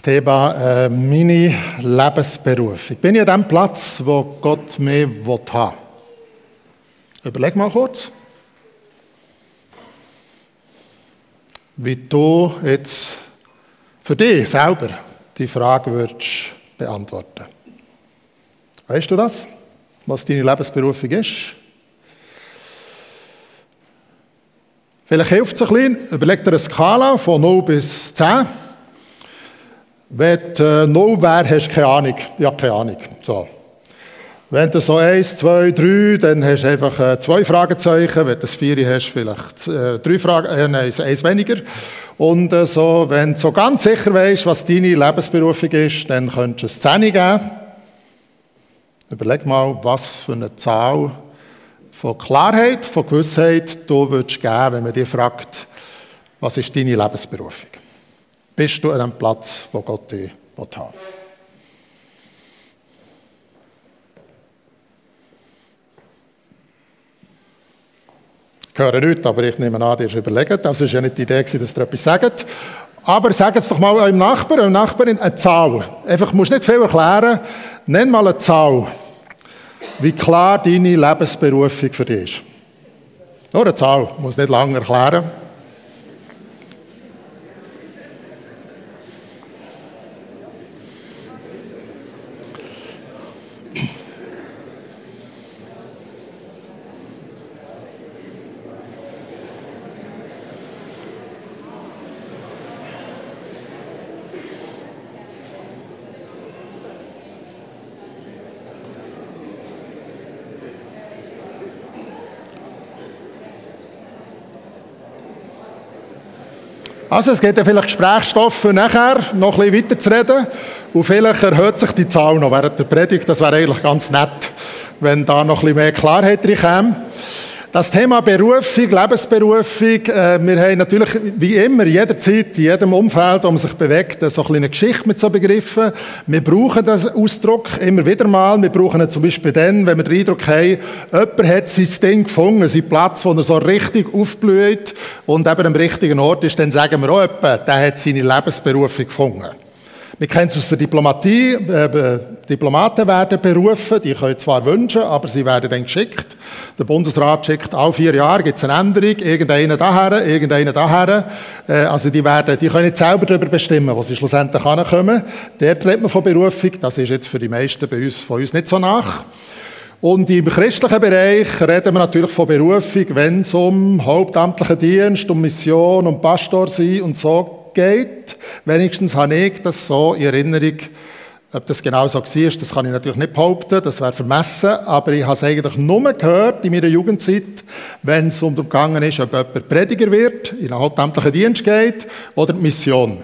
Thema meine Lebensberufung. Bin ich an dem Platz, wo Gott mich haben will? Überleg mal kurz, wie du jetzt für dich selber die Frage würdest beantworten. Weißt du das, was deine Lebensberufung ist? Vielleicht hilft es ein bisschen, überleg dir eine Skala von 0 bis 10. Wenn du 0 wäre, hast du keine Ahnung. Ja, keine Ahnung. So. Wenn du so 1, 2, 3, dann hast du einfach 2 Fragezeichen. Wenn du das 4 hast, vielleicht 3 Fragen, nein, 1 weniger. Und so, wenn du so ganz sicher weißt, was deine Lebensberufung ist, dann könntest du es 10 geben. Überleg mal, was für eine Zahl von Klarheit, von Gewissheit du würdest geben, wenn man dich fragt, was ist deine Lebensberufung? Bist du an dem Platz, wo Gott dich haben will? Ich höre nichts, aber ich nehme an, ihr habt überlegt. Das war ja nicht die Idee, dass ihr etwas sagt. Aber sag es doch mal eurem Nachbarn, eurer Nachbarin eine Zahl. Einfach, musst nicht viel erklären. Nenn mal eine Zahl, wie klar deine Lebensberufung für dich ist. Nur eine Zahl, muss nicht lange erklären. Also es gibt ja vielleicht Gesprächsstoff für nachher, noch ein bisschen weiter zu reden. Und vielleicht erhöht sich die Zahl noch während der Predigt. Das wäre eigentlich ganz nett, wenn da noch ein bisschen mehr Klarheit reinkäme. Das Thema Berufung, Lebensberufung, wir haben natürlich wie immer, jederzeit, in jedem Umfeld, wo man sich bewegt, so eine kleine Geschichte mit so Begriffen. Wir brauchen diesen Ausdruck immer wieder mal. Wir brauchen ihn zum Beispiel dann, wenn wir den Eindruck haben, jemand hat sein Ding gefunden, seinen Platz, wo er so richtig aufblüht und eben am richtigen Ort ist, dann sagen wir auch jemand, der hat seine Lebensberufung gefunden. Wir kennen es aus der Diplomatie. Diplomaten werden berufen, die können zwar wünschen, aber sie werden dann geschickt. Der Bundesrat schickt alle 4 Jahre, gibt es eine Änderung, irgendeinen daher. Also die können nicht selber darüber bestimmen, wo sie schlussendlich hinkommen. Dort redet man von Berufung, das ist jetzt für die meisten von uns nicht so nach. Und im christlichen Bereich reden wir natürlich von Berufung, wenn es um hauptamtlichen Dienst, um Mission, um Pastor sein und so geht. Wenigstens habe ich das so in Erinnerung. Ob das genau so war, das kann ich natürlich nicht behaupten, das wäre vermessen, aber ich habe es eigentlich nur gehört in meiner Jugendzeit, wenn es darum gegangen ist, ob jemand Prediger wird, in einen hauptamtlichen Dienst geht oder die Mission.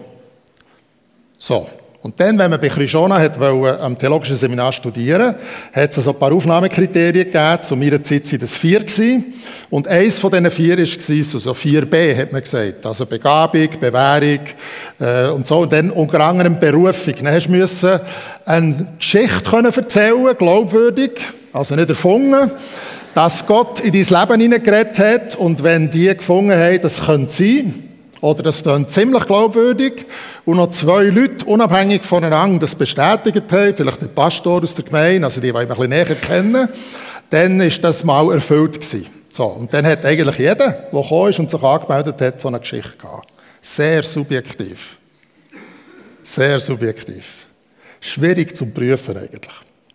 So. Und dann, wenn man bei Krishona am theologischen Seminar studieren, hat es so ein paar Aufnahmekriterien gegeben. Zu meiner Zeit waren das 4 gewesen. Und eins von diesen 4 war so 4b, hat man gesagt. Also Begabung, Bewährung und so. Und dann unter anderem Berufung. Dann musst du eine Geschichte erzählen können, glaubwürdig, also nicht erfunden, dass Gott in dein Leben hineingeredet hat. Und wenn die gefunden haben, das könnte sein, oder das ist ziemlich glaubwürdig, und noch 2 Leute unabhängig voneinander das bestätigt haben, vielleicht der Pastor aus der Gemeinde, also die wir ein bisschen näher kennen, dann ist das mal erfüllt gewesen. So, und dann hat eigentlich jeder, der gekommen ist und sich angemeldet hat, so eine Geschichte gehabt. Sehr subjektiv. Sehr subjektiv. Schwierig zu prüfen eigentlich.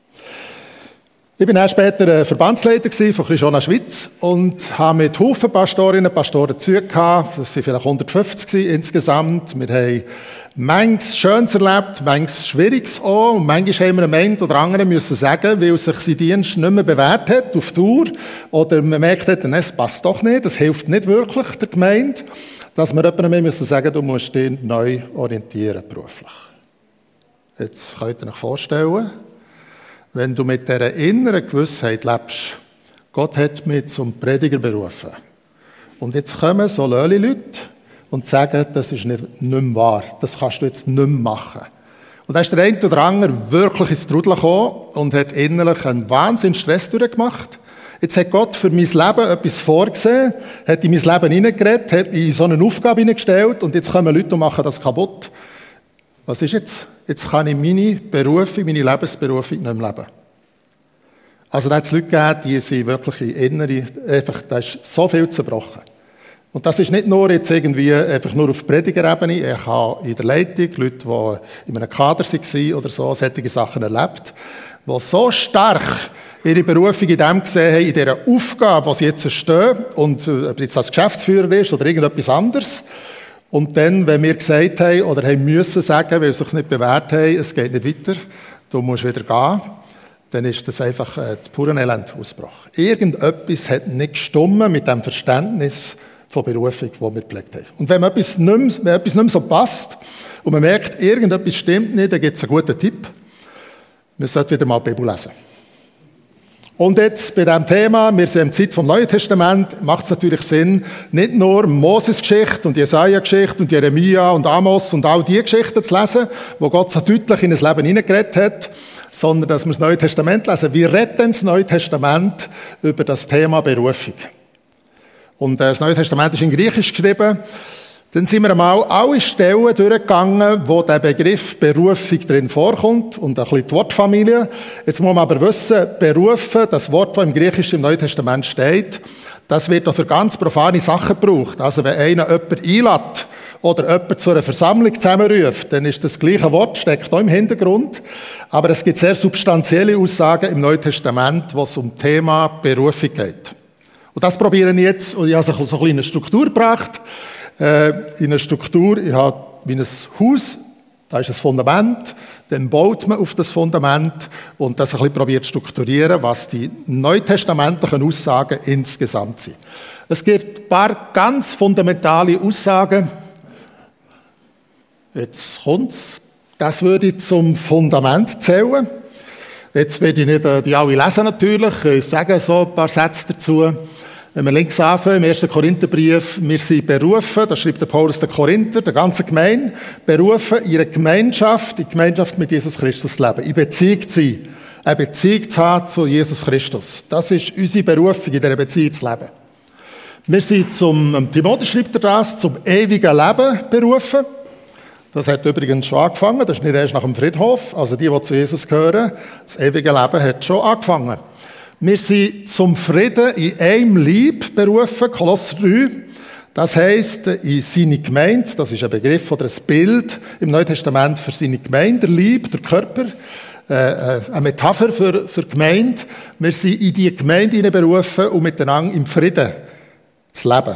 Ich war dann später Verbandsleiter von Krishona Schweiz und habe mit Haufen Pastorinnen und Pastoren zu tun gehabt. Das waren vielleicht 150 insgesamt. Wir haben manches Schönes erlebt, manches Schwieriges auch. Und manchmal haben wir einem einen oder anderen müssen sagen, weil sich sein Dienst nicht mehr bewährt hat auf Dauer. Oder man merkt hat, es passt doch nicht, das hilft nicht wirklich der Gemeinde, dass wir jemandem müssen sagen, du musst dich neu orientieren beruflich. Jetzt könnt ihr euch vorstellen, wenn du mit dieser inneren Gewissheit lebst, Gott hat mich zum Prediger berufen. Und jetzt kommen so Leute und sagen, das ist nicht mehr wahr. Das kannst du jetzt nicht mehr machen. Und dann ist der eine oder andere wirklich ins Trudeln gekommen und hat innerlich einen wahnsinnigen Stress durchgemacht. Jetzt hat Gott für mein Leben etwas vorgesehen, hat in mein Leben hineingeredet, hat mich in so eine Aufgabe hineingestellt und jetzt kommen Leute und machen das kaputt. was ist jetzt? Jetzt kann ich meine Berufung, meine Lebensberufung nicht mehr leben. Also da hat es Leute gegeben, die sind wirklich in innere, einfach, da ist so viel zerbrochen. Und das ist nicht nur jetzt irgendwie einfach nur auf Predigerebene. Ich habe in der Leitung Leute, die in einem Kader waren oder so, solche Sachen erlebt, die so stark ihre Berufung in dem gesehen haben, in dieser Aufgabe, die sie jetzt stehen, und ob jetzt als Geschäftsführer ist oder irgendetwas anderes. Und dann, wenn wir gesagt haben oder haben müssen sagen, weil sie sich nicht bewährt haben, es geht nicht weiter, du musst wieder gehen, dann ist das einfach das pure Elend ausgebrochen. Irgendetwas hat nicht gestimmt mit dem Verständnis von Berufung, die wir gepflegt haben. Und wenn etwas nicht mehr so passt und man merkt, irgendetwas stimmt nicht, dann gibt es einen guten Tipp. Wir sollten wieder mal die Bibel lesen. Und jetzt bei diesem Thema, wir sind in der Zeit vom Neuen Testament, macht es natürlich Sinn, nicht nur Moses-Geschichte und Jesaja-Geschichte und Jeremia und Amos und all die Geschichten zu lesen, wo Gott so deutlich in das Leben hineingeredet hat, sondern dass wir das Neue Testament lesen. Wie redet denn das Neue Testament über das Thema Berufung? Und das Neue Testament ist in Griechisch geschrieben. Dann sind wir einmal alle Stellen durchgegangen, wo der Begriff Berufung drin vorkommt und ein bisschen die Wortfamilie. Jetzt muss man aber wissen, berufen, das Wort, das im Griechischen im Neuen Testament steht, das wird auch für ganz profane Sachen gebraucht. Also wenn einer jemanden einlädt oder jemanden zu einer Versammlung zusammenruft, dann ist das gleiche Wort, steckt auch im Hintergrund. Aber es gibt sehr substanzielle Aussagen im Neuen Testament, wo es um das Thema Berufung geht. Und das probiere ich jetzt, und ich habe so eine kleine Struktur gebracht. In einer Struktur, ich habe wie ein Haus, da ist ein Fundament, dann baut man auf das Fundament und das ein bisschen probiert zu strukturieren, was die neutestamentlichen Aussagen insgesamt sind. Es gibt ein paar ganz fundamentale Aussagen. Jetzt kommt's. Das würde ich zum Fundament zählen. Jetzt werde ich nicht die alle lesen natürlich, ich sage so ein paar Sätze dazu. Wenn wir links anfangen, im 1. Korintherbrief, wir sind berufen, da schreibt der Paulus der Korinther, der ganze Gemeinde, berufen, ihre Gemeinschaft, in Gemeinschaft mit Jesus Christus zu leben, in Beziehung zu sein, eine Beziehung zu haben zu Jesus Christus. Das ist unsere Berufung, in dieser Beziehung zu leben. Wir sind Timotheus schreibt er das, zum ewigen Leben berufen. Das hat übrigens schon angefangen, das ist nicht erst nach dem Friedhof, also die zu Jesus gehören, das ewige Leben hat schon angefangen. Wir sind zum Frieden in einem Leib berufen, Kolosser 3. Das heisst, in seine Gemeinde, das ist ein Begriff oder ein Bild im Neuen Testament für seine Gemeinde, der Leib, der Körper, eine Metapher für Gemeinde. Wir sind in die Gemeinde berufen, um miteinander im Frieden zu leben.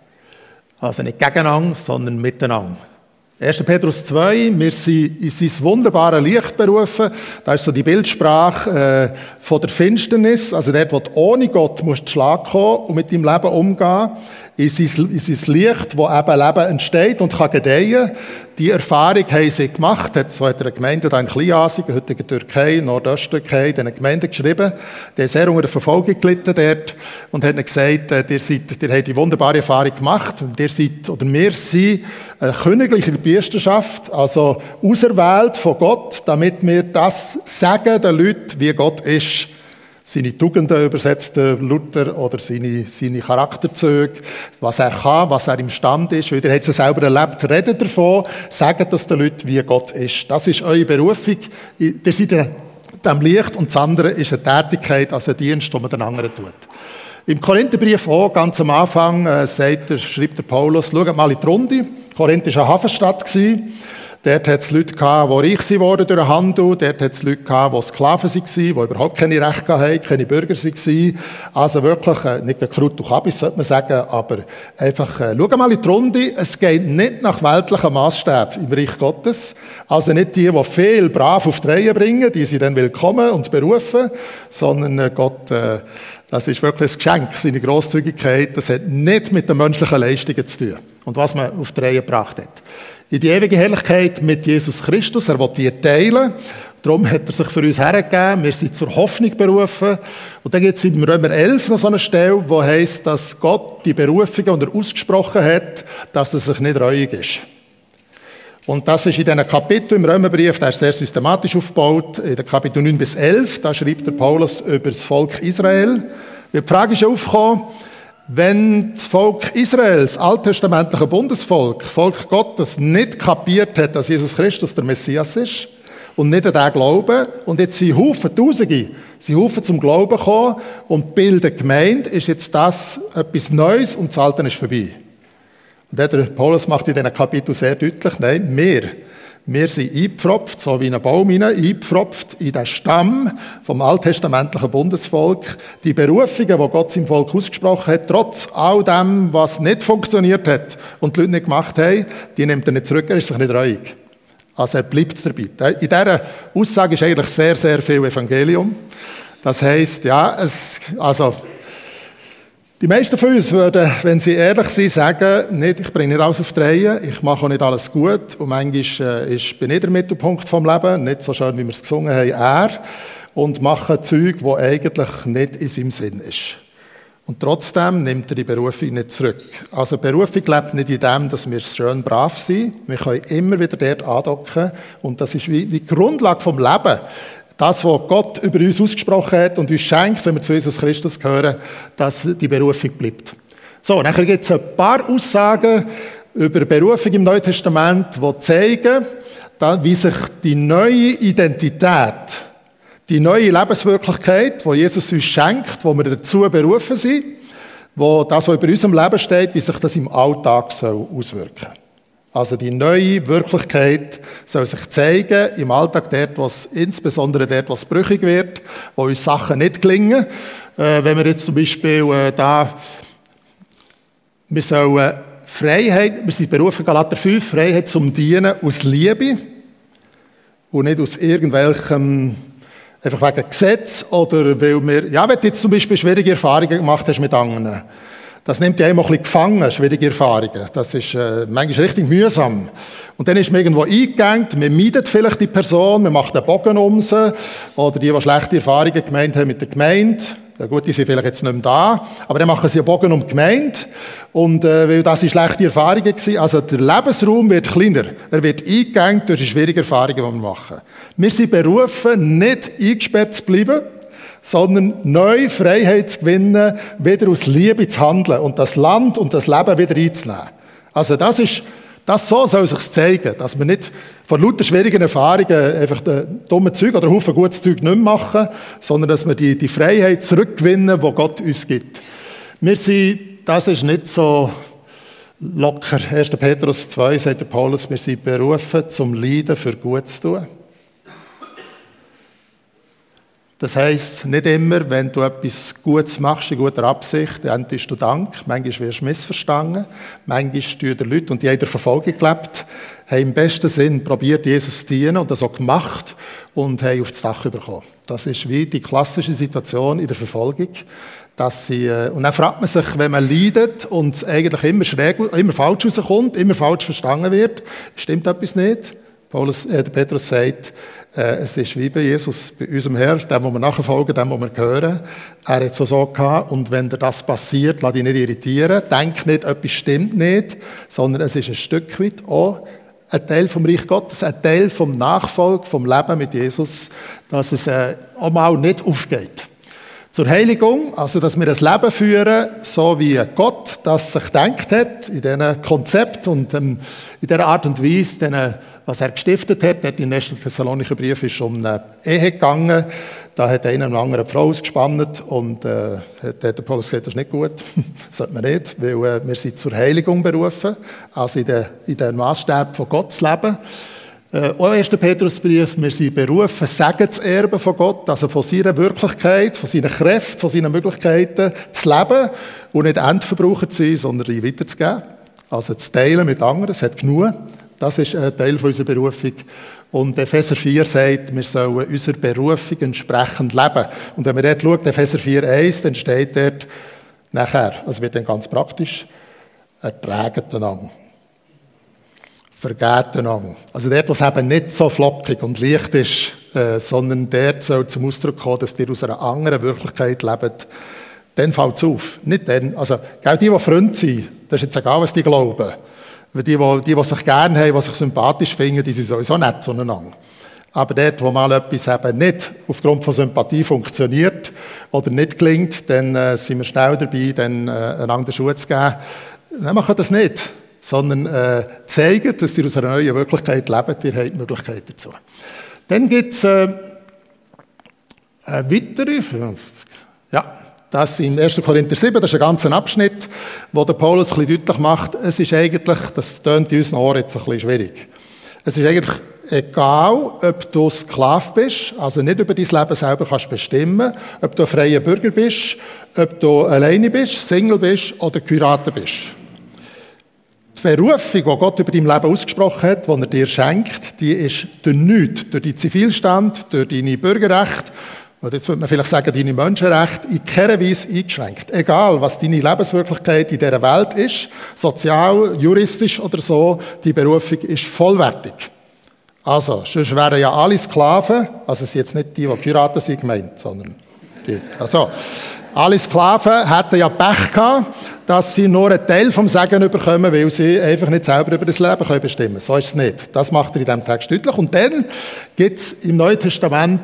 Also nicht gegeneinander, sondern miteinander. 1. Petrus 2, wir sind in sein wunderbares Licht berufen. Das ist so die Bildsprache von der Finsternis. Also dort, wo du ohne Gott musst Schlag kommen und mit deinem Leben umgehen. In sein Licht, wo eben Leben entsteht und kann gedeihen. Die Erfahrung haben sie gemacht. So hat eine Gemeinde da in Kleinasien, heute in der Türkei, Nordosttürkei, in einer Gemeinde geschrieben. Die haben sehr unter der Verfolgung gelitten dort und haben gesagt, ihr habt die wunderbare Erfahrung gemacht. Und wir sind eine königliche Priesterschaft, also auserwählt von Gott, damit wir das sagen den Leuten, wie Gott ist. Seine Tugenden übersetzt der Luther oder seine Charakterzüge, was er kann, was er imstande ist. Weil ihr habt es selber erlebt, redet davon, sagt das den Leuten, wie Gott ist. Das ist eure Berufung. Ihr seid in diesem Licht und das andere ist eine Tätigkeit, also ein Dienst, den man den anderen tut. Im Korintherbrief auch, ganz am Anfang, schreibt der Paulus, schaut mal in die Runde. Korinth war eine Hafenstadt. Dort hat es Leute gehabt, die reich wurden durch den Handel. Dort hat es Leute gehabt, die Sklaven waren, die überhaupt keine Rechte hatten, keine Bürger waren. Also wirklich, nicht Kraut und Kabis, sollte man sagen, aber einfach, schau mal in die Runde. Es geht nicht nach weltlichen Maßstäben im Reich Gottes. Also nicht die viel brav auf die Reihe bringen, die sie dann willkommen und berufen, sondern Gott, das ist wirklich ein Geschenk, seine Grosszügigkeit. Das hat nicht mit den menschlichen Leistungen zu tun und was man auf die Reihe gebracht hat. In die ewige Herrlichkeit mit Jesus Christus, er will die teilen. Darum hat er sich für uns hergegeben. Wir sind zur Hoffnung berufen. Und dann gibt es im Römer 11 noch so eine Stelle, wo heisst, dass Gott die Berufungen, die er ausgesprochen hat, dass er sich nicht reuig ist. Und das ist in diesen Kapiteln im Römerbrief, der ist sehr systematisch aufgebaut, in den Kapiteln 9 bis 11, da schreibt der Paulus über das Volk Israel. Die Frage ist aufgekommen, Wenn das Volk Israel, das alttestamentliche Bundesvolk, Volk Gottes, nicht kapiert hat, dass Jesus Christus der Messias ist und nicht an den glauben, und jetzt sind Tausende, zum Glauben gekommen und bilden Gemeinde, ist jetzt das etwas Neues und das Alte ist vorbei. Und der Paulus macht in diesem Kapitel sehr deutlich, nein, wir sind eingepfropft, so wie ein Baum eingepfropft in den Stamm vom alttestamentlichen Bundesvolk. Die Berufungen, die Gott seinem Volk ausgesprochen hat, trotz all dem, was nicht funktioniert hat und die Leute nicht gemacht haben, die nimmt er nicht zurück, er ist sich nicht reuig. Also er bleibt dabei. In dieser Aussage ist eigentlich sehr, sehr viel Evangelium. Das heisst, die meisten von uns würden, wenn sie ehrlich sind, sagen, nicht, ich bringe nicht alles auf die Reihe, ich mache auch nicht alles gut und manchmal bin ich der Mittelpunkt vom Leben, nicht so schön, wie wir es gesungen haben, er, und mache Zeug, das eigentlich nicht in seinem Sinn ist. Und trotzdem nimmt er die Berufung nicht zurück. Also die Berufung lebt nicht in dem, dass wir schön brav sind, wir können immer wieder dort andocken und das ist wie die Grundlage vom Leben. Das, was Gott über uns ausgesprochen hat und uns schenkt, wenn wir zu Jesus Christus gehören, dass die Berufung bleibt. So, nachher gibt es ein paar Aussagen über Berufung im Neuen Testament, die zeigen, wie sich die neue Identität, die neue Lebenswirklichkeit, die Jesus uns schenkt, wo wir dazu berufen sind, wo das, was über unserem Leben steht, wie sich das im Alltag auswirken soll. Also die neue Wirklichkeit soll sich zeigen im Alltag, insbesondere dort, wo es brüchig wird, wo uns Sachen nicht gelingen. Wenn wir jetzt zum Beispiel wir sollen Freiheit, wir sind berufen, Galater 5, Freiheit zum Dienen aus Liebe und nicht aus irgendwelchem, einfach wegen Gesetz oder weil wenn du jetzt zum Beispiel schwierige Erfahrungen gemacht hast mit anderen. Das nimmt ja immer ein bisschen gefangen, schwierige Erfahrungen. Das ist manchmal richtig mühsam. Und dann ist man irgendwo eingegangen, man meidet vielleicht die Person, man macht einen Bogen um sie, oder die schlechte Erfahrungen gemeint haben mit der Gemeinde. Ja gut, die sind vielleicht jetzt nicht mehr da, aber dann machen sie einen Bogen um die Gemeinde. Und weil das schlechte Erfahrungen waren, also der Lebensraum wird kleiner. Er wird eingegangen durch die schwierigen Erfahrungen, die wir machen. Wir sind berufen, nicht eingesperrt zu bleiben, sondern neu Freiheit zu gewinnen, wieder aus Liebe zu handeln und das Land und das Leben wieder einzunehmen. Also das so soll sich zeigen, dass wir nicht von lauter schwierigen Erfahrungen einfach dumme Zeug oder Haufen gutes Zeug nicht mehr machen, sondern dass wir die Freiheit zurückgewinnen, die Gott uns gibt. Das ist nicht so locker. 1. Petrus 2 sagt der Paulus, wir sind berufen, zum Leiden für gut zu tun. Das heisst, nicht immer, wenn du etwas Gutes machst, in guter Absicht, dann tust du Dank. Manchmal wirst du missverstanden. Manchmal tun die Leute, und die haben in der Verfolgung gelebt, haben im besten Sinn probiert, Jesus zu dienen und das auch gemacht und haben auf das Dach bekommen. Das ist wie die klassische Situation in der Verfolgung. Und dann fragt man sich, wenn man leidet und es eigentlich immer falsch rauskommt, immer falsch verstanden wird, stimmt etwas nicht? Petrus sagt, es ist wie bei Jesus, bei unserem Herr, dem, wo wir nachfolgen, dem, wo wir hören. Er hat es so gehabt, und wenn dir das passiert, lass dich nicht irritieren. Denk nicht, etwas stimmt nicht, sondern es ist ein Stück weit auch ein Teil vom Reich Gottes, ein Teil vom Nachfolg, vom Leben mit Jesus, dass es auch mal nicht aufgeht. Zur Heiligung, also dass wir ein Leben führen, so wie Gott das sich gedacht hat, in diesem Konzept und in dieser Art und Weise, was er gestiftet hat. Dort im 1. Thessalonicher Brief ist um eine Ehe gegangen. Da hat einer einen anderen Frau ausgespannt und der Paulus gesagt, das ist nicht gut, das sollte man nicht, weil wir sind zur Heiligung berufen, also in den Maßstäben von Gott zu leben. Auch 1. Petrusbrief, wir sind berufen, Segen zu erben von Gott, also von seiner Wirklichkeit, von seinen Kräften, von seinen Möglichkeiten zu leben und nicht Endverbraucher zu sein, sondern die weiterzugeben. Also zu teilen mit anderen, es hat genug. Das ist ein Teil von unserer Berufung. Und Epheser 4 sagt, wir sollen unserer Berufung entsprechend leben. Und wenn man dort schaut, Epheser 4,1, dann steht dort nachher, also wird dann ganz praktisch, ertraget einander. Vergeht einander. Also dort, wo es eben nicht so flockig und leicht ist, sondern dort soll zum Ausdruck kommen, dass ihr aus einer anderen Wirklichkeit lebt, dann fällt es auf. Nicht dann. Also, die Freunde sind, das ist jetzt egal, was die glauben. Die sich gerne haben, die sich sympathisch finden, die sind sowieso nett zueinander. Aber dort, wo mal etwas eben nicht aufgrund von Sympathie funktioniert oder nicht gelingt, dann sind wir schnell dabei, dann einander den Schuh zu geben. Nein, machen das nicht, sondern zeigen, dass ihr aus einer neuen Wirklichkeit lebt, ihr habt die Möglichkeit dazu. Dann gibt es weitere, ja, das im 1. Korinther 7, das ist ein ganzer Abschnitt, wo der Paulus ein bisschen deutlich macht, es ist eigentlich, das tönt in unseren Ohren jetzt ein bisschen schwierig, es ist eigentlich egal, ob du Sklave bist, also nicht über dein Leben selber kannst bestimmen, ob du ein freier Bürger bist, ob du alleine bist, Single bist oder geheiratet bist. Die Berufung, die Gott über dein Leben ausgesprochen hat, die er dir schenkt, die ist durch nichts, durch deinen Zivilstand, durch deine Bürgerrechte, oder jetzt würde man vielleicht sagen, deine Menschenrechte, in keiner Weise eingeschränkt. Egal, was deine Lebenswirklichkeit in dieser Welt ist, sozial, juristisch oder so, die Berufung ist vollwertig. Also, sonst wären ja alle Sklaven, also es sind jetzt nicht die geheiratet sind gemeint, sondern die, also, alle Sklaven hätten ja Pech gehabt, dass sie nur einen Teil vom Segen bekommen, weil sie einfach nicht selber über das Leben bestimmen können. So ist es nicht. Das macht er in diesem Text deutlich. Und dann gibt es im Neuen Testament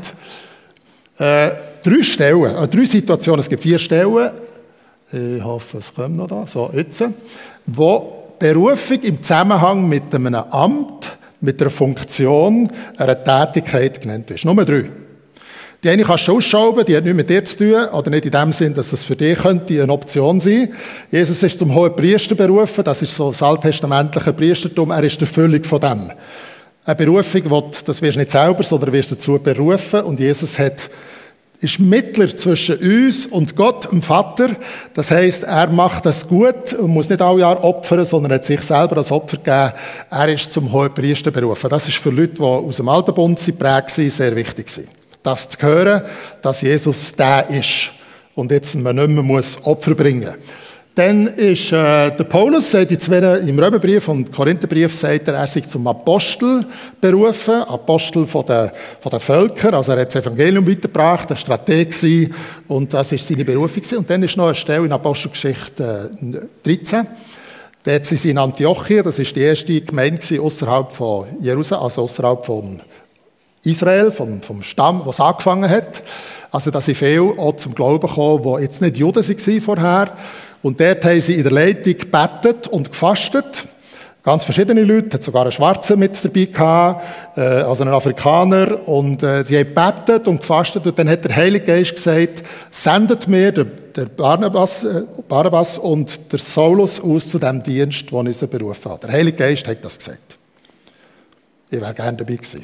3 Stellen, 3 Situationen. Es gibt 4 Stellen. Ich hoffe, es kommt noch da. So, jetzt. Wo Berufung im Zusammenhang mit einem Amt, mit einer Funktion, einer Tätigkeit genannt ist. Nur 3. Die eine kannst du ausschrauben, die hat nichts mit dir zu tun, oder nicht in dem Sinn, dass das für dich könnte eine Option sein. Jesus ist zum hohen Priester berufen, das ist so das alttestamentliche Priestertum, er ist die Erfüllung von dem. Eine Berufung, das wirst du nicht selber, sondern wirst dazu berufen, und Jesus ist Mittler zwischen uns und Gott, dem Vater. Das heisst, er macht das gut und muss nicht alle Jahre opfern, sondern hat sich selber als Opfer gegeben. Er ist zum hohen Priester berufen. Das ist für Leute, die aus dem Alten Bund geprägt sind, sehr wichtig. Das zu hören, dass Jesus der ist und jetzt man nicht mehr Opfer bringen muss. Dann ist der Paulus, sagt im Römerbrief und Korintherbrief, sagt er sei zum Apostel berufen, Apostel von den Völkern, also er hat das Evangelium weitergebracht, ein Strateg gewesen, und das ist seine Berufung gewesen. Und dann ist noch eine Stelle in Apostelgeschichte 13, dort sind sie in Antiochia, das ist die erste Gemeinde außerhalb von Jerusalem, also außerhalb von Israel, vom Stamm, was angefangen hat. Also da sind viele auch zum Glauben gekommen, die jetzt nicht Juden waren vorher. Und dort haben sie in der Leitung gebetet und gefastet. Ganz verschiedene Leute, hat sogar einen Schwarzen mit dabei gehabt, also einen Afrikaner. Und sie haben gebetet und gefastet. Und dann hat der Heilige Geist gesagt, sendet mir der Barnabas und der Saulus aus zu dem Dienst, den ich sie berufen habe. Der Heilige Geist hat das gesagt. Ich wäre gerne dabei gewesen.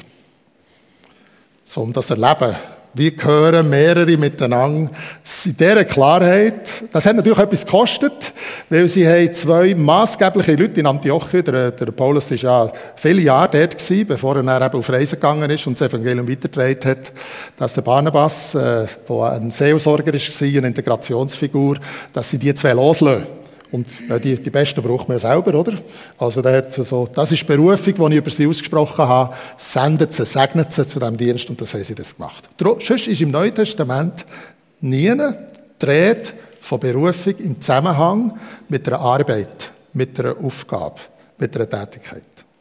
Um das Erleben. Wir gehören mehrere miteinander. In dieser Klarheit, das hat natürlich etwas gekostet, weil sie haben 2 maßgebliche Leute in Antiochia. Der Paulus war ja viele Jahre dort gewesen, bevor er eben auf Reisen gegangen ist und das Evangelium weitergetragen hat. Dass der Barnabas, der ein Seelsorger war, eine Integrationsfigur, dass sie die 2 loslassen. Und die Besten braucht man ja selber, oder? Also das ist die Berufung, die ich über sie ausgesprochen habe. Sendet sie, segnet sie zu diesem Dienst, und das haben sie das gemacht. Sonst ist im Neuen Testament nie die Rede von Berufung im Zusammenhang mit einer Arbeit, mit einer Aufgabe, mit einer Tätigkeit.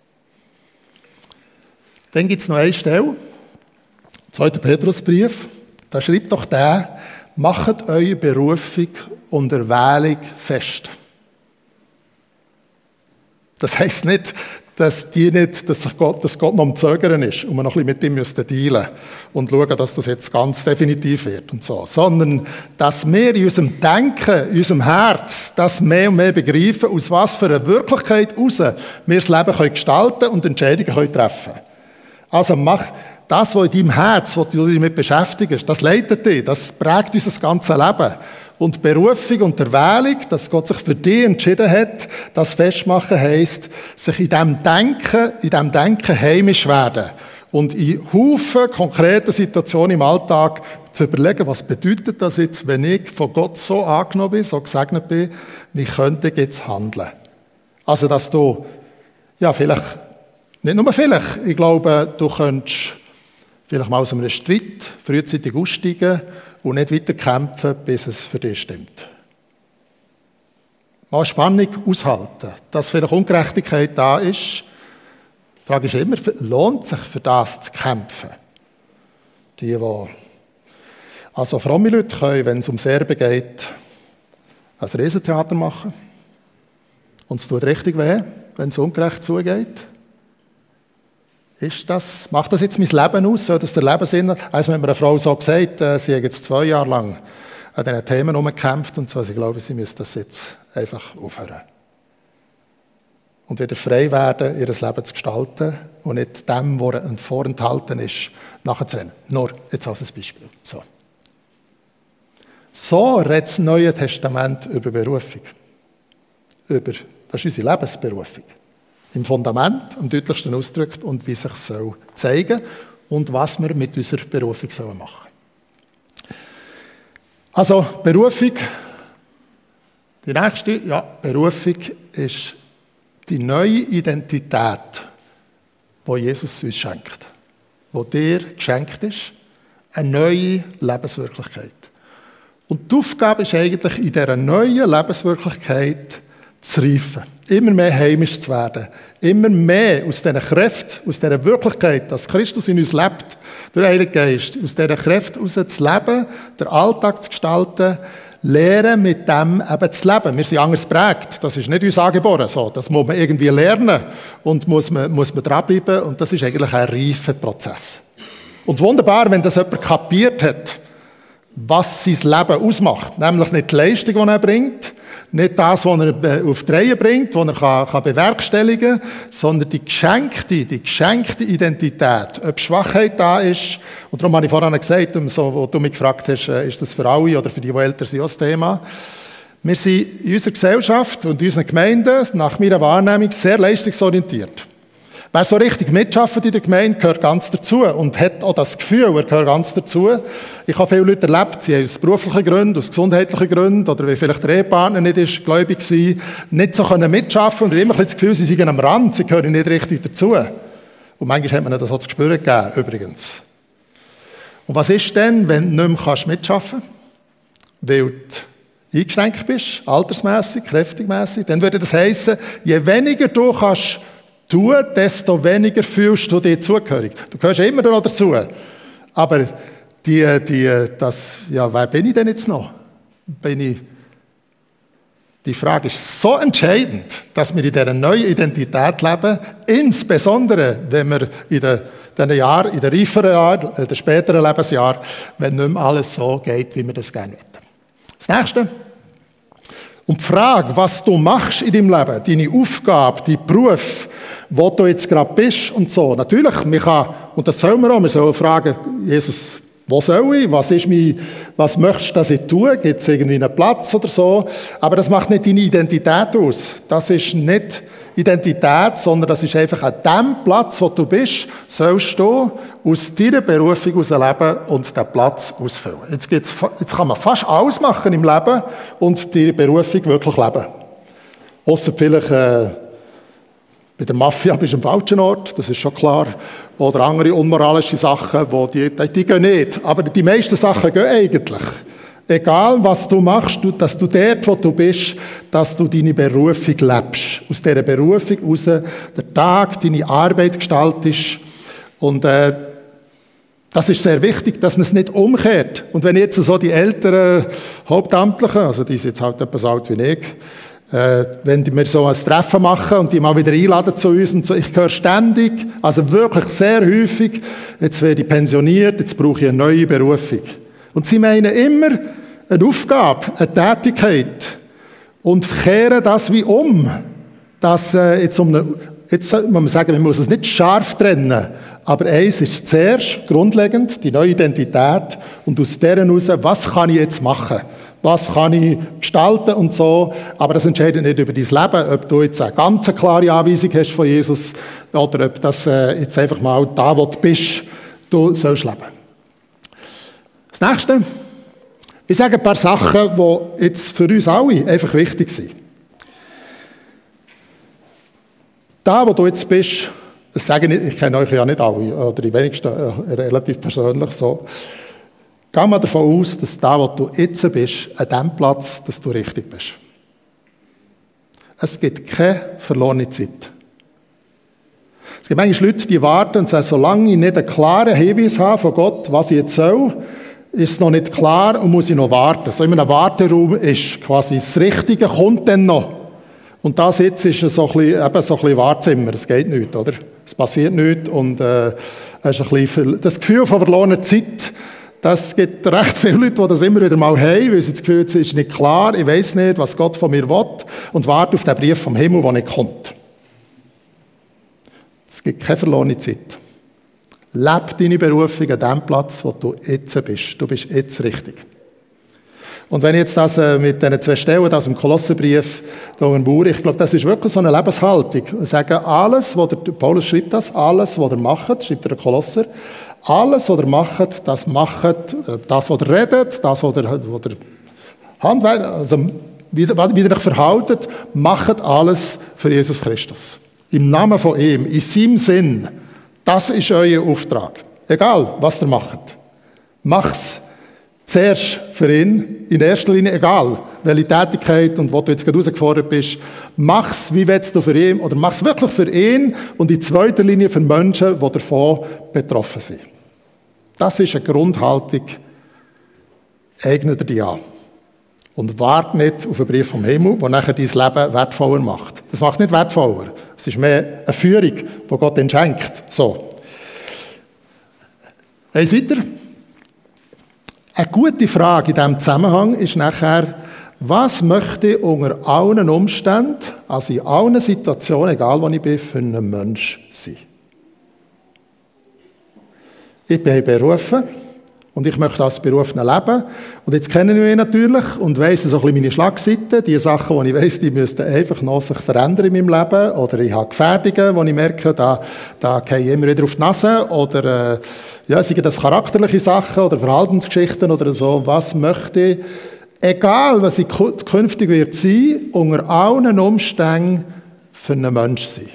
Dann gibt es noch eine Stelle, 2. Petrusbrief, da schreibt doch der, macht eure Berufung und Erwählung fest. Das heisst nicht, dass Gott noch am Zögern ist und wir noch ein bisschen mit ihm dealen müssen und schauen, dass das jetzt ganz definitiv wird und so. Sondern, dass wir in unserem Denken, in unserem Herz, das mehr und mehr begreifen, aus was für einer Wirklichkeit heraus wir das Leben gestalten können und Entscheidungen treffen können. Also mach das, was in deinem Herz, was du dich damit beschäftigst, das leitet dich, das prägt unser ganzes Leben. Und Berufung und Erwählung, dass Gott sich für dich entschieden hat, das festmachen heisst, sich in diesem Denken heimisch werden. Und in Haufen konkreten Situationen im Alltag zu überlegen, was bedeutet das jetzt, wenn ich von Gott so angenommen bin, so gesegnet bin, wie könnte ich jetzt handeln? Also, dass du, ja, vielleicht, nicht nur vielleicht, ich glaube, du könntest vielleicht mal aus einem Streit frühzeitig aussteigen und nicht weiter kämpfen, bis es für dich stimmt. Mal Spannung aushalten, dass vielleicht Ungerechtigkeit da ist. Die Frage ist immer, lohnt sich für das zu kämpfen? Also fromme Leute können, wenn es ums Erbe geht, ein Riesentheater machen. Und es tut richtig weh, wenn es ungerecht zugeht. Macht das jetzt mein Leben aus? Soll das der Lebenssinn? Also wenn mir eine Frau so gesagt, sie hat jetzt 2 Jahre lang an diesen Themen herumgekämpft und so, ich glaube, sie müsste das jetzt einfach aufhören. Und wieder frei werden, ihr Leben zu gestalten und nicht dem, was vorenthalten ist, nachzurennen. Nur jetzt als ein Beispiel. So redet das Neue Testament über Berufung. Das ist unsere Lebensberufung. Im Fundament am deutlichsten ausgedrückt und wie sich soll zeigen und was wir mit unserer Berufung machen sollen. Also Berufung, die nächste, Berufung ist die neue Identität, die Jesus uns schenkt, die dir geschenkt ist, eine neue Lebenswirklichkeit. Und die Aufgabe ist eigentlich, in dieser neuen Lebenswirklichkeit zu reifen, immer mehr heimisch zu werden, immer mehr aus diesen Kräften, aus dieser Wirklichkeit, dass Christus in uns lebt, durch den Heiligen Geist, aus dieser Kraft heraus zu leben, den Alltag zu gestalten, lernen mit dem eben zu leben. Wir sind anders geprägt, das ist nicht uns angeboren. So. Das muss man irgendwie lernen und muss man dranbleiben und das ist eigentlich ein reifer Prozess. Und wunderbar, wenn das jemand kapiert hat, was sein Leben ausmacht. Nämlich nicht die Leistung, die er bringt, nicht das, was er auf die Reihe bringt, was er kann bewerkstelligen kann, sondern die geschenkte Identität. Ob Schwachheit da ist, und darum habe ich vorhin gesagt, wo du mich gefragt hast, ist das für alle oder für die älter sind, auch das Thema. Wir sind in unserer Gesellschaft und in unseren Gemeinden, nach meiner Wahrnehmung, sehr leistungsorientiert. Wer so richtig mitarbeitet in der Gemeinde, gehört ganz dazu und hat auch das Gefühl, er gehört ganz dazu. Ich habe viele Leute erlebt, die aus beruflichen Gründen, aus gesundheitlichen Gründen oder weil vielleicht der Ehepartner nicht ist, gläubig war, nicht so mitarbeiten und immer das Gefühl, sie seien am Rand, sie gehören nicht richtig dazu. Und manchmal hat man das auch zu spüren gegeben, übrigens. Und was ist denn, wenn du nicht mehr mitarbeiten kannst, weil du eingeschränkt bist, altersmässig, kräftigmässig? Dann würde das heissen, je weniger du kannst tun, desto weniger fühlst du dich zugehörig. Du gehörst ja immer noch dazu. Aber wer bin ich denn jetzt noch? Die Frage ist so entscheidend, dass wir in dieser neuen Identität leben, insbesondere wenn wir in den reiferen Jahren, in den späteren Lebensjahren, wenn nicht mehr alles so geht, wie wir das gerne wollen. Das Nächste. Und die Frage, was du machst in deinem Leben, deine Aufgabe, dein Beruf, wo du jetzt gerade bist und so. Natürlich, und das sollen wir sollen fragen, Jesus, wo soll ich? Was möchtest du, dass ich tue? Gibt es irgendwie einen Platz oder so? Aber das macht nicht deine Identität aus. Das ist nicht Identität, sondern das ist einfach an dem Platz, wo du bist, sollst du aus deiner Berufung heraus leben und diesen Platz ausfüllen. Jetzt kann man fast alles machen im Leben und die Berufung wirklich leben. Ausser vielleicht bei der Mafia bist du am falschen Ort, das ist schon klar. Oder andere unmoralische Sachen, die gehen nicht. Aber die meisten Sachen gehen eigentlich. Egal, was du machst, dass du dort, wo du bist, dass du deine Berufung lebst. Aus dieser Berufung heraus den Tag, deine Arbeit gestaltest. Und das ist sehr wichtig, dass man es nicht umkehrt. Und wenn jetzt so die älteren Hauptamtlichen, also die sind jetzt halt etwas alt wie ich, wenn wir so ein Treffen machen und die mal wieder einladen zu uns und so, ich höre ständig, also wirklich sehr häufig, jetzt werde ich pensioniert, jetzt brauche ich eine neue Berufung. Und sie meinen immer eine Aufgabe, eine Tätigkeit und kehren das wie um. Jetzt muss man sagen, man muss es nicht scharf trennen, aber eins ist zuerst grundlegend, die neue Identität und aus deren heraus, was kann ich jetzt machen? Was kann ich gestalten und so. Aber das entscheidet nicht über dein Leben, ob du jetzt eine ganz klare Anweisung hast von Jesus oder ob das jetzt einfach mal da, wo du bist, du sollst leben. Das Nächste. Ich sage ein paar Sachen, die jetzt für uns alle einfach wichtig sind. Da, wo du jetzt bist, das sage ich kenne euch ja nicht alle, oder die wenigsten relativ persönlich so. Geh mal davon aus, dass da, wo du jetzt bist, an dem Platz, dass du richtig bist. Es gibt keine verlorene Zeit. Es gibt manchmal Leute, die warten und sagen, solange ich nicht einen klaren Hinweis habe von Gott, was ich jetzt soll, ist es noch nicht klar und muss ich noch warten. So in einem Warteraum ist quasi das Richtige, kommt dann noch. Und das jetzt ist so ein bisschen Wartezimmer, es geht nichts, oder? Es passiert nichts und es ist ein bisschen das Gefühl von verlorener Zeit, das gibt recht viele Leute, die das immer wieder mal haben, weil sie das Gefühl haben, es ist nicht klar, ich weiss nicht, was Gott von mir will und warte auf den Brief vom Himmel, der nicht kommt. Es gibt keine verlorene Zeit. Lebe deine Berufung an dem Platz, wo du jetzt bist. Du bist jetzt richtig. Und wenn ich jetzt das mit diesen 2 Stellen aus dem Kolosserbrief ich glaube, das ist wirklich so eine Lebenshaltung. Wir sagen, alles, was Paulus schreibt alles, was ihr macht, schreibt der Kolosser, alles, was ihr macht, das was ihr redet, das, was ihr Handwerk, also wie ihr euch verhaltet, macht alles für Jesus Christus. Im Namen von ihm, in seinem Sinn. Das ist euer Auftrag. Egal, was ihr macht. Mach's zuerst für ihn, in erster Linie, egal, welche Tätigkeit und wo du jetzt gerade herausgefordert bist, mach's, wie willst du für ihn, oder mach's wirklich für ihn und in zweiter Linie für Menschen, die davon betroffen sind. Das ist eine Grundhaltung, eigne dir die an. Und warte nicht auf einen Brief vom Himmel, der nachher dein Leben wertvoller macht. Das macht nicht wertvoller. Es ist mehr eine Führung, die Gott ihnen schenkt. So. Eins weiter. Eine gute Frage in diesem Zusammenhang ist nachher, was möchte ich unter allen Umständen, also in allen Situationen, egal wo ich bin, für einen Mensch sein? Ich bin berufen und ich möchte als Berufener leben. Und jetzt kenne ich mich natürlich und weiss so ein bisschen meine Schlagseiten, die Sachen, die ich weiss, die müssten einfach noch sich verändern in meinem Leben. Oder ich habe Gefährdungen, wo ich merke, da gehe ich immer wieder auf die Nase. Oder seien das charakterliche Sachen oder Verhaltensgeschichten oder so. Was möchte ich, egal was ich künftig wird sein, unter allen Umständen für einen Mensch sein?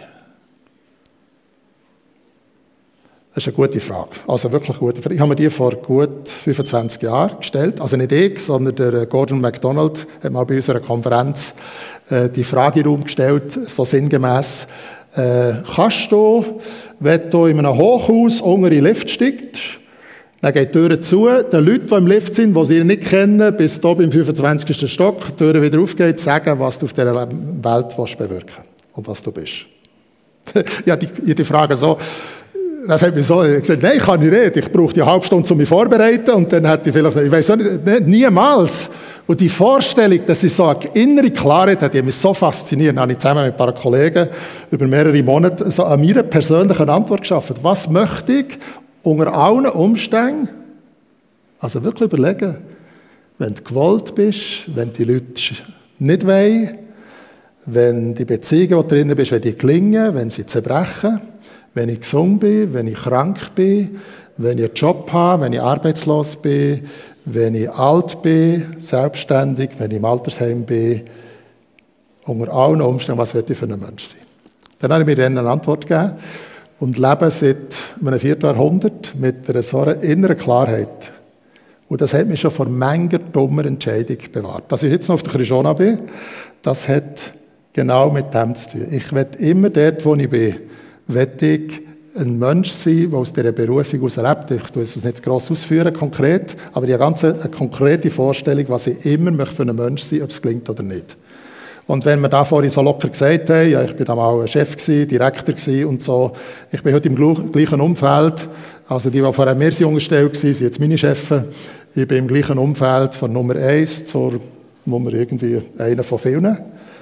Das ist eine gute Frage. Also wirklich eine gute Frage. Ich habe mir die vor gut 25 Jahren gestellt. Also nicht ich, sondern der Gordon MacDonald hat mal bei unserer Konferenz die Frage in den Raum gestellt, so sinngemäß, kannst du, wenn du in einem Hochhaus unter in den Lift steigst, dann geht die Tür zu, den Leuten, die im Lift sind, die sie nicht kennen, bis du beim 25. Stock die Tür wieder aufgeht, sagen, was du auf dieser Welt bewirken willst und was du bist. Ja, die Frage so, das hat mich so gesagt, nein, ich kann nicht reden. Ich brauche die halbe Stunde, um mich vorzubereiten. Und dann hätte ich vielleicht, ich weiß nicht, niemals. Und die Vorstellung, dass ich so eine innere Klarheit hat, die mich so fasziniert. Dann habe ich zusammen mit ein paar Kollegen über mehrere Monate so an meiner persönlichen Antwort geschaffen. Was möchte ich unter allen Umständen? Also wirklich überlegen, wenn du gewollt bist, wenn die Leute nicht wollen, wenn die Beziehungen, wo du drin bist, wenn die gelingen, wenn sie zerbrechen, wenn ich gesund bin, wenn ich krank bin, wenn ich einen Job habe, wenn ich arbeitslos bin, wenn ich alt bin, selbstständig, wenn ich im Altersheim bin, unter allen Umständen, was will ich für ein Mensch sein? Dann habe ich mir dann eine Antwort gegeben und lebe seit einem Vierteljahrhundert mit einer so einer inneren Klarheit. Und das hat mich schon vor mancher dummer Entscheidung bewahrt. Dass ich jetzt noch auf der Krishona bin, das hat genau mit dem zu tun. Ich will immer dort, wo ich bin, will ich ein Mensch sein, der aus dieser Berufung heraus lebt. Ich tue es nicht gross ausführen, konkret, aber ich habe ganz eine konkrete Vorstellung, was ich immer für einen Mensch sein möchte, ob es gelingt oder nicht. Und wenn wir da vorhin so locker gesagt haben, ja, ich bin da mal Chef gewesen, Direktor gewesen und so, ich bin heute im gleichen Umfeld, also die vorher mir angestellt waren, sind jetzt meine Chefs. Ich bin im gleichen Umfeld von Nummer 1 zur Nummer irgendwie einer von vielen.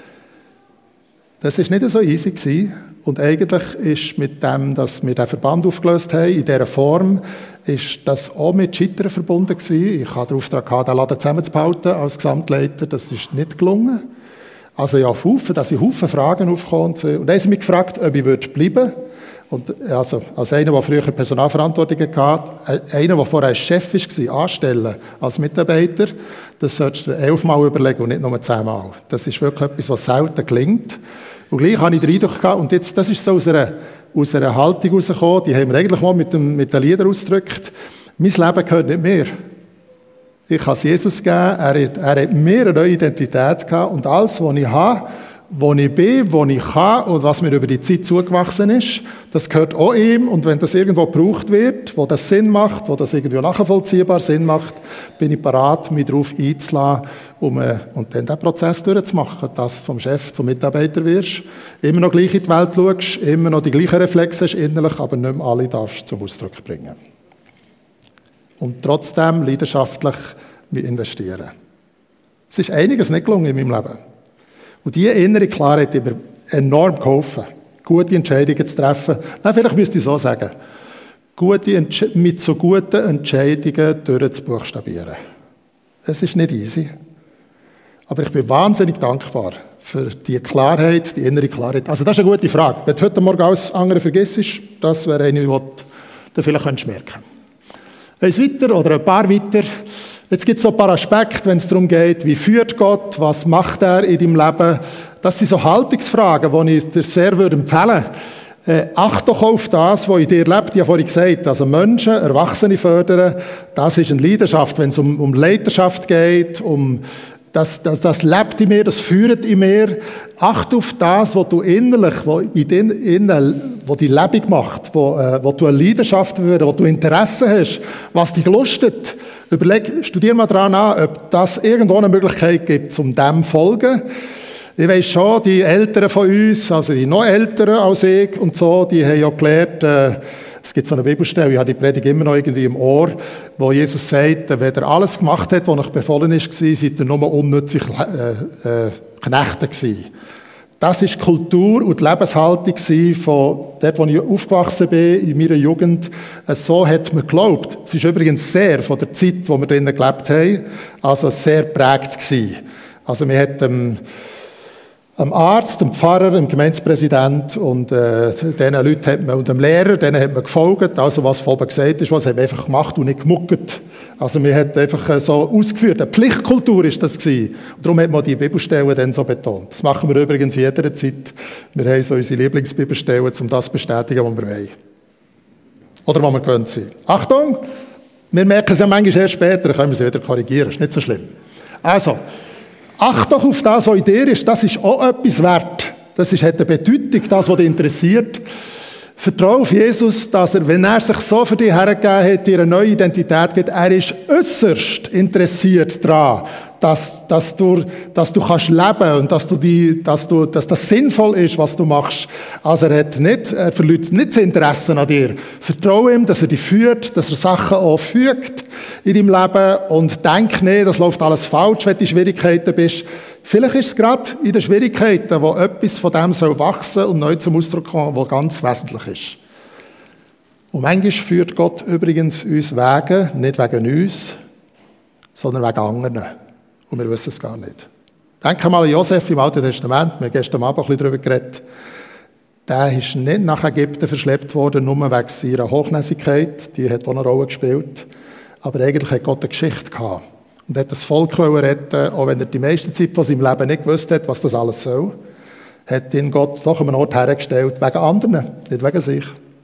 Das war nicht so easy gewesen. Und eigentlich ist mit dem, dass wir den Verband aufgelöst haben, in dieser Form, ist das auch mit Scheitern verbunden gewesen. Ich hatte den Auftrag gehabt, den Laden zusammenzuhalten als Gesamtleiter. Das ist nicht gelungen. Also ja, da sind Haufen Fragen aufgekommen. Und dann haben sie mich gefragt, ob ich bleiben würde. Und also, als einer, der früher Personalverantwortung hatte, einer, der vorher Chef war, anstellen als Mitarbeiter, das solltest du 11 Mal überlegen und nicht nur 10 Mal. Das ist wirklich etwas, was selten gelingt. Und gleich habe ich den Eindruck gehabt, und jetzt, das ist so aus einer Haltung herausgekommen, die haben wir eigentlich mal mit den Liedern ausgedrückt. Mein Leben gehört nicht mir. Ich habe es Jesus gegeben, er hat mir eine neue Identität gehabt und alles, was ich habe wo ich bin, wo ich kann und was mir über die Zeit zugewachsen ist, das gehört auch ihm. Und wenn das irgendwo gebraucht wird, wo das Sinn macht, wo das irgendwie nachvollziehbar Sinn macht, bin ich bereit, mich darauf einzulassen, und dann den Prozess durchzumachen, dass du vom Chef zum Mitarbeiter wirst, immer noch gleich in die Welt schaust, immer noch die gleichen Reflexe hast innerlich, aber nicht mehr alle darfst zum Ausdruck bringen. Und trotzdem leidenschaftlich investieren. Es ist einiges nicht gelungen in meinem Leben. Und diese innere Klarheit hat mir enorm geholfen, gute Entscheidungen zu treffen. Nein, vielleicht müsste ich so sagen, mit so guten Entscheidungen durchzubuchstabieren. Es ist nicht easy. Aber ich bin wahnsinnig dankbar für die Klarheit, die innere Klarheit. Also das ist eine gute Frage. Wenn du heute Morgen alles andere vergisst, das wäre eine, die du vielleicht merken könntest. Eins weiter oder ein paar weiter. Jetzt gibt es so ein paar Aspekte, wenn es darum geht, wie führt Gott, was macht er in deinem Leben. Das sind so Haltungsfragen, die ich dir sehr empfehlen würde. Acht doch auf das, was in dir lebt. Ich habe vorhin gesagt, also Menschen, Erwachsene fördern, das ist eine Leidenschaft. Wenn es um Leiterschaft geht, das lebt in mir, das führt in mir. Acht auf das, was du innerlich, wo die Lebung macht, wo du eine Leidenschaft führst, wo du Interesse hast, was dich lustet. Studier mal daran an, ob das irgendwo eine Möglichkeit gibt, um dem zu folgen. Ich weiss schon, die Älteren von uns, also die noch Älteren als ich und so, die haben ja gelernt, es gibt so eine Bibelstelle, ich habe die Predigt immer noch irgendwie im Ohr, wo Jesus sagt, wenn er alles gemacht hat, was euch befohlen ist, seid ihr nur unnützig Knechte gewesen. Das war die Kultur und die Lebenshaltung von dort, wo ich aufgewachsen bin, in meiner Jugend. So hat man geglaubt. Es ist übrigens sehr von der Zeit, wo wir drinnen gelebt haben, also sehr prägt gewesen. Also wir hatten am Arzt, dem Pfarrer, dem Gemeindepräsident und diesen Leuten hat man, und dem Lehrer, denen hat man gefolgt, also was von oben gesagt ist, was haben wir einfach gemacht und nicht gemuckert. Also wir hat einfach so ausgeführt, eine Pflichtkultur ist das gewesen. Und darum hat man die Bibelstellen dann so betont. Das machen wir übrigens in jeder Zeit. Wir haben so unsere Lieblingsbibelstellen, um das zu bestätigen, was wir wollen. Oder was wir gewöhnt sind. Achtung! Wir merken es ja manchmal erst später, können wir sie wieder korrigieren, ist nicht so schlimm. Also, acht doch auf das, was in dir ist, das ist auch etwas wert. Das hat eine Bedeutung, das, was dich interessiert. Vertraue auf Jesus, dass er, wenn er sich so für dich hergegeben hat, dir eine neue Identität gibt, er ist äußerst interessiert daran, dass du kannst leben und dass das sinnvoll ist, was du machst. Also er verliert nicht das Interesse an dir. Vertraue ihm, dass er dich führt, dass er Sachen auch fügt in deinem Leben und denk nicht, das läuft alles falsch, wenn du in Schwierigkeiten bist. Vielleicht ist es gerade in den Schwierigkeiten, wo etwas von dem soll wachsen und neu zum Ausdruck kommen, was ganz wesentlich ist. Und manchmal führt Gott übrigens uns Wege, nicht wegen uns, sondern wegen anderen. Und wir wissen es gar nicht. Denke mal an Josef im Alten Testament, wir haben gestern Abend ein bisschen darüber geredet. Der ist nicht nach Ägypten verschleppt worden, nur wegen seiner Hochnäsigkeit, die hat auch eine Rolle gespielt. Aber eigentlich hat Gott eine Geschichte gehabt. Und hat das Volk retten, auch wenn er die meiste Zeit von seinem Leben nicht gewusst hat, was das alles soll, hat ihn Gott doch an einen Ort hergestellt, wegen anderen, nicht wegen sich.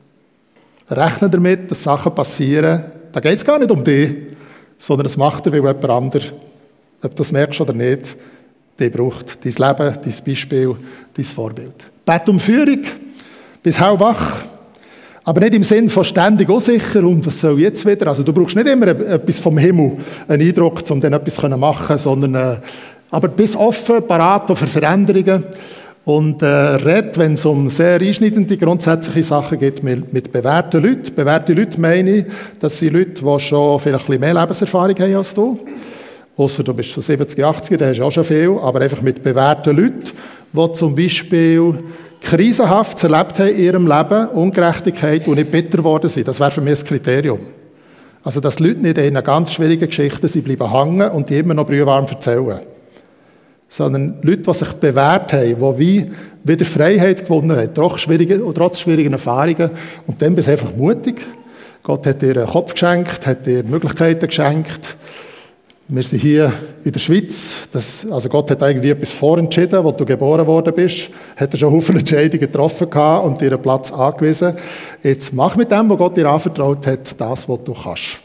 Rechne damit, dass Sachen passieren, da geht es gar nicht um dich, sondern es macht er, weil jemand anderes, ob du es merkst oder nicht, dich braucht. Dein Leben, dein Beispiel, dein Vorbild. Bett um Führung, bis hellwach. Aber nicht im Sinn von ständig unsicher und was soll jetzt wieder. Also du brauchst nicht immer etwas vom Himmel, einen Eindruck, um dann etwas zu machen, sondern aber bist offen, parat für Veränderungen und red, wenn es um sehr einschneidende grundsätzliche Sachen geht, mit bewährten Leuten. Bewährte Leute meine ich, das sind Leute, die schon vielleicht ein bisschen mehr Lebenserfahrung haben als du. Ausser du bist schon 70, 80, da hast du auch schon viel, aber einfach mit bewährten Leuten, die zum Beispiel krisenhaft erlebt haben in ihrem Leben, Ungerechtigkeit und nicht bitter geworden sind. Das wäre für mich ein Kriterium. Also, dass Leute nicht in einer ganz schwierigen Geschichte sind, bleiben hängen und die immer noch brühwarm erzählen. Sondern Leute, die sich bewährt haben, die wieder Freiheit gewonnen haben, trotz schwierigen Erfahrungen. Und dann bist du einfach mutig. Gott hat dir einen Kopf geschenkt, hat dir Möglichkeiten geschenkt. Wir sind hier in der Schweiz. Also Gott hat irgendwie etwas vorentschieden, wo du geboren worden bist. Hat er schon viele Entscheidungen getroffen gehabt und dir einen Platz angewiesen. Jetzt mach mit dem, was Gott dir anvertraut hat, das, was du kannst.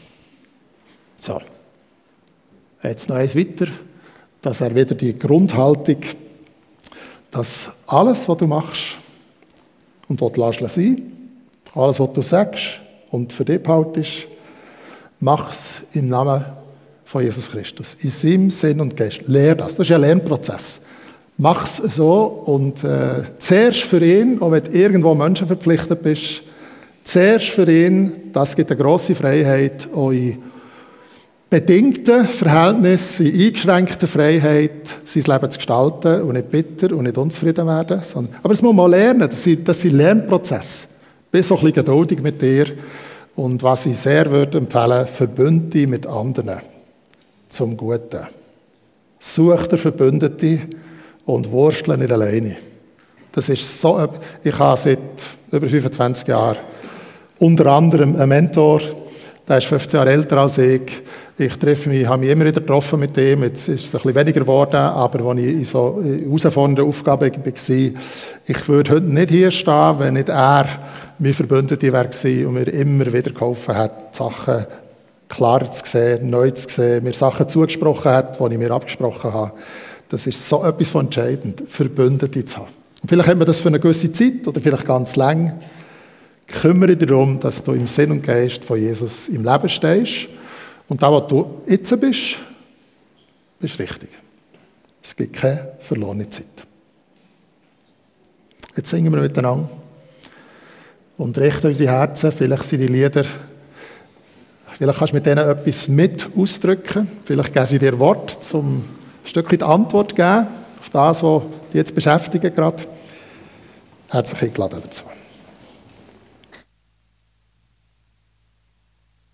So. Jetzt noch eins weiter, dass er wieder die Grundhaltung dass alles, was du machst und was du lässt sein, alles, was du sagst und für dich behaltest, mach es im Namen von Jesus Christus. In seinem Sinn und Geist. Lehr das. Das ist ein Lernprozess. Mach es so und zuerst für ihn, auch wenn du irgendwo Menschen verpflichtet bist, zuerst für ihn, das gibt eine grosse Freiheit, auch in bedingten Verhältnissen, in eingeschränkter Freiheit, sein Leben zu gestalten und nicht bitter und nicht unzufrieden werden. Aber das muss man lernen, das sind Lernprozesse. Bin so ein bisschen geduldig mit dir und was ich sehr würde empfehlen, verbünde dich mit anderen zum Guten. Such dir Verbündete und wurstle nicht alleine. Das ist so, ich habe seit über 25 Jahren unter anderem einen Mentor, der ist 15 Jahre älter als ich. Ich habe mich immer wieder getroffen mit ihm. Jetzt ist es ein bisschen weniger geworden, aber als ich in so herausfordernden Aufgaben war, ich würde heute nicht hier stehen, wenn nicht er mein Verbündeter wäre und mir immer wieder geholfen hat, Sachen klarer zu sehen, neu zu sehen, mir Sachen zugesprochen hat, die ich mir abgesprochen habe. Das ist so etwas von entscheidend, Verbündete zu haben. Und vielleicht hat man das für eine gewisse Zeit oder vielleicht ganz lang. Kümmere dich darum, dass du im Sinn und Geist von Jesus im Leben stehst. Und da, wo du jetzt bist, ist richtig. Es gibt keine verlorene Zeit. Jetzt singen wir miteinander und richten unsere Herzen. Vielleicht sind die Lieder, vielleicht kannst du mit denen etwas mit ausdrücken. Vielleicht geben sie dir Wort, um ein Stückchen Antwort zu geben auf das, was dich jetzt beschäftigt gerade. Herzlich eingeladen dazu.